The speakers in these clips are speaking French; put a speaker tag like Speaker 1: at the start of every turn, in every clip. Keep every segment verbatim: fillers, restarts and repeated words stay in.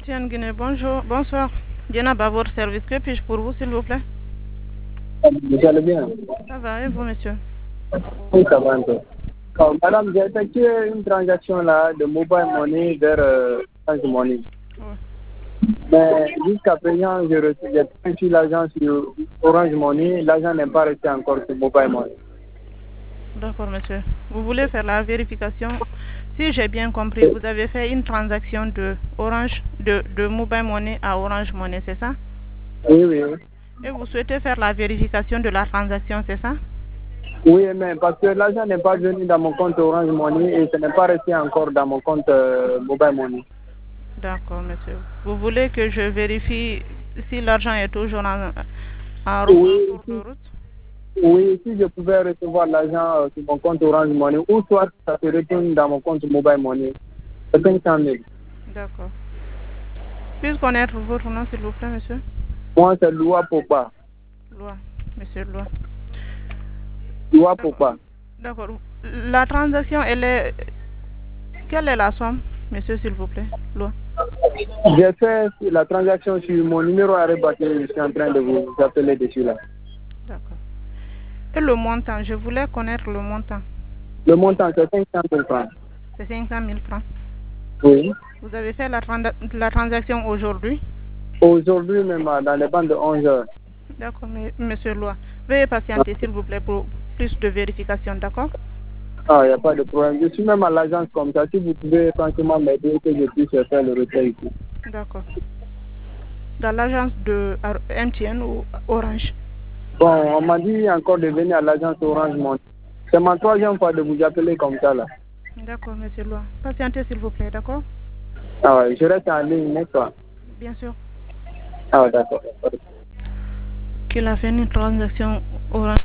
Speaker 1: M T N Guinée, bonjour, bonsoir. Dienaba, votre service, que puis-je pour vous, s'il vous plaît?
Speaker 2: Vous allez bien?
Speaker 1: Ça va, et vous, monsieur?
Speaker 2: Oui, ça va un peu. Alors, madame, j'ai effectué une transaction là de mobile money vers euh, Orange Money.
Speaker 1: Oui.
Speaker 2: Mais jusqu'à présent, j'ai reçu, j'ai reçu l'argent sur Orange Money. L'argent n'est pas resté encore sur mobile money.
Speaker 1: D'accord, monsieur. Vous voulez faire la vérification? Si j'ai bien compris, vous avez fait une transaction de Orange, de, de Mobile Money à Orange Money, c'est ça?
Speaker 2: Oui, oui, oui.
Speaker 1: Et vous souhaitez faire la vérification de la transaction, c'est ça?
Speaker 2: Oui, mais parce que l'argent n'est pas venu dans mon compte Orange Money et ce n'est pas resté encore dans mon compte euh, mobile money.
Speaker 1: D'accord, monsieur. Vous voulez que je vérifie si l'argent est toujours en, en,
Speaker 2: Oui,
Speaker 1: en cours de
Speaker 2: si,
Speaker 1: route?
Speaker 2: oui, si je pouvais recevoir l'argent euh, sur mon compte Orange Money ou soit ça se retourne dans mon compte mobile money, c'est cinq cent mille.
Speaker 1: D'accord. Puis-je connaître votre nom, s'il vous plaît, monsieur?
Speaker 2: Moi, c'est Loi Popa.
Speaker 1: Loi, monsieur Loi.
Speaker 2: Loi Popa.
Speaker 1: D'accord. La transaction, elle est... Quelle est la somme, monsieur, s'il vous plaît? Loi.
Speaker 2: J'ai fait la transaction sur mon numéro arrêté. Je suis en train de vous appeler dessus là.
Speaker 1: D'accord. Et le montant, je voulais connaître le montant.
Speaker 2: Le montant, c'est cinq cent mille francs.
Speaker 1: C'est cinq cent mille francs.
Speaker 2: Oui.
Speaker 1: Vous avez fait la, trans- la transaction aujourd'hui?
Speaker 2: Aujourd'hui même, dans les bandes de onze heures.
Speaker 1: D'accord, monsieur Loi. Veuillez patienter, s'il vous plaît, pour plus de vérification, d'accord?
Speaker 2: Ah, il n'y a pas de problème. Je suis même à l'agence comme ça. Si vous pouvez franchement m'aider, que je puisse faire le retrait ici.
Speaker 1: D'accord. Dans l'agence de M T N ou Orange?
Speaker 2: Bon, on m'a dit encore de venir à l'agence Orange Money. C'est ma troisième fois de vous appeler comme ça là.
Speaker 1: D'accord, monsieur Loi. Patientez, s'il vous plaît, d'accord?
Speaker 2: Ah ouais, je reste en ligne, n'est-ce pas?
Speaker 1: Bien sûr.
Speaker 2: Ah ouais, d'accord.
Speaker 1: Qu'il a fait une transaction Orange.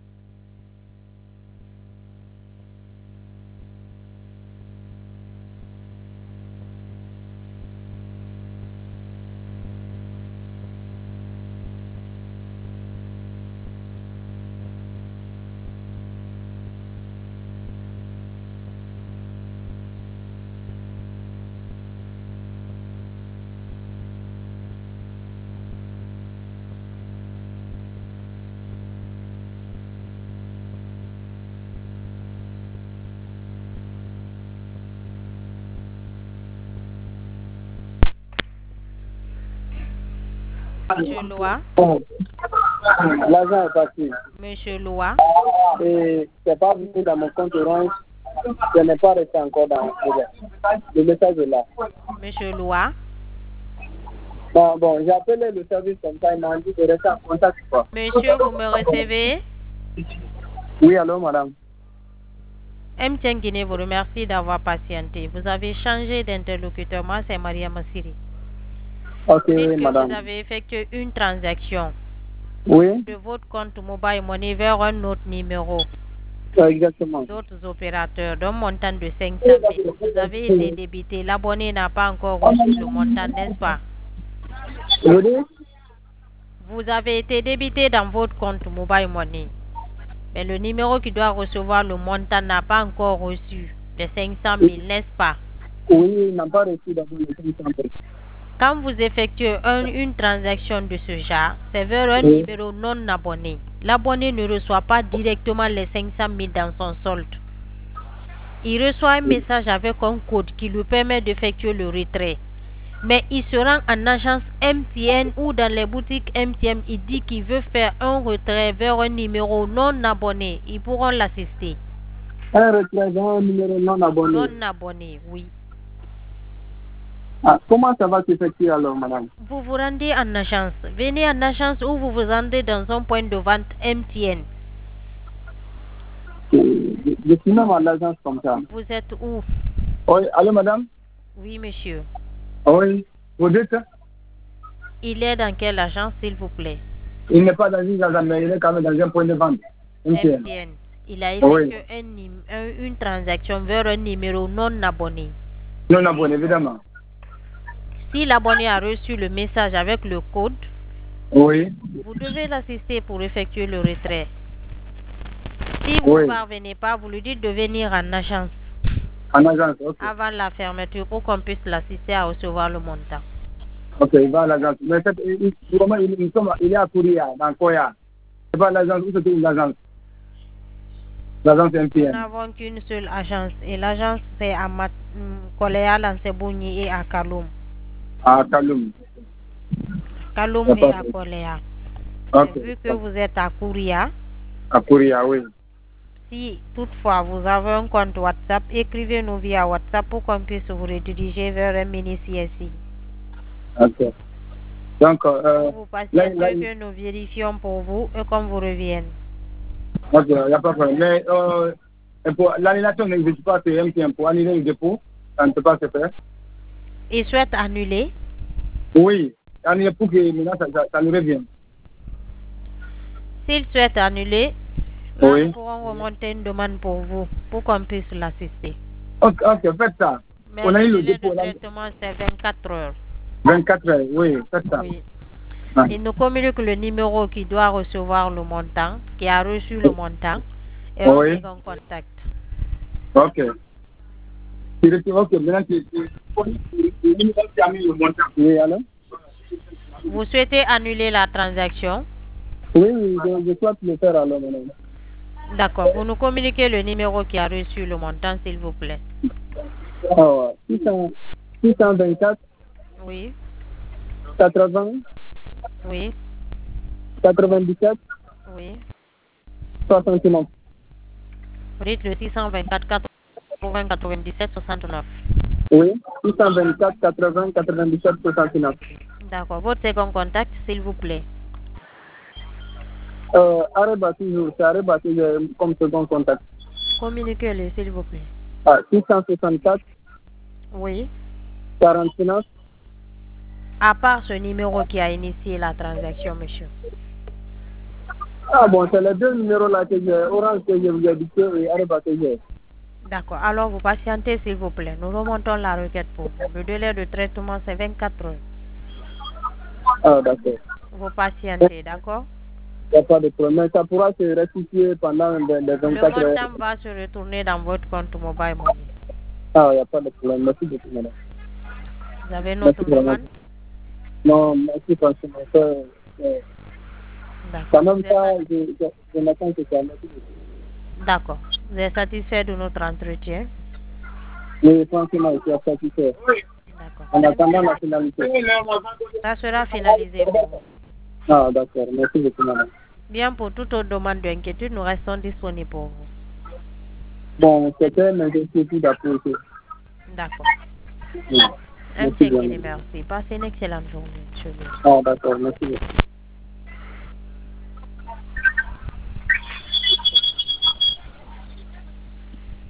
Speaker 3: Monsieur Loa.
Speaker 2: Bon. L'argent est parti.
Speaker 3: Monsieur Loa.
Speaker 2: Et c'est pas venu dans mon compte Orange. Ce n'est pas resté encore dans mon compte. Le message est là.
Speaker 3: Monsieur Loa.
Speaker 2: Bon, bon, j'ai appelé le service comme ça, il m'a dit de rester en contact. Quoi.
Speaker 3: Monsieur, vous me recevez?
Speaker 2: Oui, allô, madame.
Speaker 3: M T N Guinée vous remercie d'avoir patienté. Vous avez changé d'interlocuteur. Moi, c'est Maria Massiri.
Speaker 2: Ok,
Speaker 3: Dites que
Speaker 2: madame.
Speaker 3: vous avez effectué une transaction
Speaker 2: Oui,
Speaker 3: de votre compte Mobile Money vers un autre numéro
Speaker 2: exactement.
Speaker 3: d'autres opérateurs d'un montant de cinq cent mille. Vous avez été débité. L'abonné n'a pas encore reçu le montant, n'est-ce pas?
Speaker 2: Vous dites?
Speaker 3: Vous avez été débité dans votre compte Mobile Money. Mais le numéro qui doit recevoir le montant n'a pas encore reçu les cinq cent mille, n'est-ce pas?
Speaker 2: Oui, il n'a pas reçu d'abord les cinq cent mille.
Speaker 3: Quand vous effectuez un- une transaction de ce genre, c'est vers un
Speaker 2: Oui.
Speaker 3: numéro non abonné. L'abonné ne reçoit pas directement les cinq cent mille dans son solde. Il reçoit un message avec un code qui lui permet d'effectuer le retrait. Mais il se rend en agence M T N ou dans les boutiques M T N, il dit qu'il veut faire un retrait vers un numéro non abonné. Ils pourront l'assister.
Speaker 2: Un retrait d'un numéro non abonné.
Speaker 3: Non abonné, oui.
Speaker 2: Ah, comment ça va s'effectuer alors, madame?
Speaker 3: Vous vous rendez en agence. Venez en agence ou vous vous rendez dans un point de vente M T N.
Speaker 2: Je je suis même à l'agence comme ça.
Speaker 3: Vous êtes où?
Speaker 2: Oui, allô, madame?
Speaker 3: Oui, monsieur.
Speaker 2: Oui, vous dites?
Speaker 3: Il est dans quelle agence, s'il vous plaît?
Speaker 2: Il n'est pas dans une agence, mais il est quand même dans un point de vente. M T N.
Speaker 3: M T N. Il a
Speaker 2: Oui.
Speaker 3: effectué un nim- un- une transaction vers un numéro non abonné.
Speaker 2: Non abonné, évidemment.
Speaker 3: Si l'abonné a reçu le message avec le code,
Speaker 2: Oui.
Speaker 3: vous devez l'assister pour effectuer le retrait. Si vous ne
Speaker 2: Oui.
Speaker 3: parvenez pas, vous lui dites de venir en agence
Speaker 2: En agence, ok.
Speaker 3: avant la fermeture pour qu'on puisse l'assister à recevoir le montant.
Speaker 2: Ok, il va à l'agence. Mais cette, il, vraiment, il, il, il est à Kouria, dans Koya. C'est pas l'agence, où se trouve l'agence? L'agence M T N.
Speaker 3: Nous n'avons qu'une seule agence et l'agence c'est à Mat Koléa, Lansebouni et à Kaloum.
Speaker 2: À Kaloum.
Speaker 3: Kaloum et à Koléa.
Speaker 2: Okay.
Speaker 3: Vu que vous êtes à Kouria.
Speaker 2: À Kouria, oui.
Speaker 3: Si toutefois vous avez un compte WhatsApp, écrivez-nous via WhatsApp pour qu'on puisse vous rediriger vers un mini C S I.
Speaker 2: Ok. Donc, euh,
Speaker 3: vous patientez là, là, que nous vérifions pour vous et qu'on vous revienne.
Speaker 2: Ok, il n'y a pas de problème. Mais euh, pour l'annulation n'existe pas sur M T N. Pour annuler le dépôt, ça ne peut pas se faire.
Speaker 3: Il souhaite annuler?
Speaker 2: Oui, annuler pour que maintenant ça, ça, ça nous revienne.
Speaker 3: S'il souhaite annuler,
Speaker 2: oui.
Speaker 3: Nous pourrons remonter une demande pour vous, pour qu'on puisse l'assister.
Speaker 2: Ok, ok, faites ça.
Speaker 3: Mais
Speaker 2: on a eu le
Speaker 3: dépôt.
Speaker 2: dépôt.
Speaker 3: Le traitement, c'est vingt-quatre heures.
Speaker 2: vingt-quatre heures, oui, faites ça.
Speaker 3: Oui. Ah. Il nous communique le numéro qui doit recevoir le montant, qui a reçu le montant, et on
Speaker 2: oui.
Speaker 3: fait un contact.
Speaker 2: Ok. Ok, maintenant, le montant. Oui, alors?
Speaker 3: Vous souhaitez annuler la transaction?
Speaker 2: Oui, oui, je, je souhaite le faire alors, madame.
Speaker 3: D'accord. Vous nous communiquez le numéro qui a reçu le montant, s'il vous plaît.
Speaker 2: Oh, six cent vingt-quatre.
Speaker 3: Oui.
Speaker 2: quatre-vingts.
Speaker 3: Oui.
Speaker 2: quatre-vingt-dix-sept.
Speaker 3: Oui.
Speaker 2: soixante-neuf.
Speaker 3: Vous dites le six cent vingt-quatre, quatre-vingts, quatre-vingt-dix-sept, soixante-neuf.
Speaker 2: Oui, six cent vingt-quatre, quatre-vingts, quatre-vingt-dix-sept, soixante-neuf.
Speaker 3: D'accord. Votre second contact, s'il vous plaît.
Speaker 2: Euh, Areba toujours, c'est Areba toujours comme second contact.
Speaker 3: Communiquez-le, s'il vous plaît.
Speaker 2: Ah, six cent soixante-quatre.
Speaker 3: Oui.
Speaker 2: quarante-neuf.
Speaker 3: À part ce numéro qui a initié la transaction, monsieur.
Speaker 2: Ah bon, c'est les deux numéros-là que j'ai, Orange que je vous ai dit et Areba que j'ai.
Speaker 3: D'accord. Alors, vous patientez, s'il vous plaît. Nous remontons la requête pour vous. Le délai de traitement, c'est vingt-quatre heures.
Speaker 2: Ah, d'accord.
Speaker 3: Vous patientez, d'accord?
Speaker 2: Il n'y a pas de problème. Mais ça pourra se restituer pendant les vingt-quatre heures.
Speaker 3: Le montant va se retourner dans votre compte mobile money.
Speaker 2: Ah, il n'y a pas de problème. Merci beaucoup, madame.
Speaker 3: Vous avez notre demande?
Speaker 2: Non, merci franchement.
Speaker 3: D'accord.
Speaker 2: Quand même ça, je, je, je m'attends que ça. Merci beaucoup.
Speaker 3: D'accord. Vous êtes satisfait de notre entretien?
Speaker 2: Oui, franchement, je suis satisfait.
Speaker 3: D'accord.
Speaker 2: En attendant la finalité.
Speaker 3: Ça sera finalisé pour vous.
Speaker 2: Ah, d'accord. Merci beaucoup, madame.
Speaker 3: Bien, pour toute autre demande d'inquiétude, nous restons disponibles pour vous.
Speaker 2: Bon, c'était une inquiétude d'approcher.
Speaker 3: D'accord.
Speaker 2: Oui.
Speaker 3: Un petit merci. Passez une excellente journée, monsieur.
Speaker 2: Ah, d'accord. Merci beaucoup.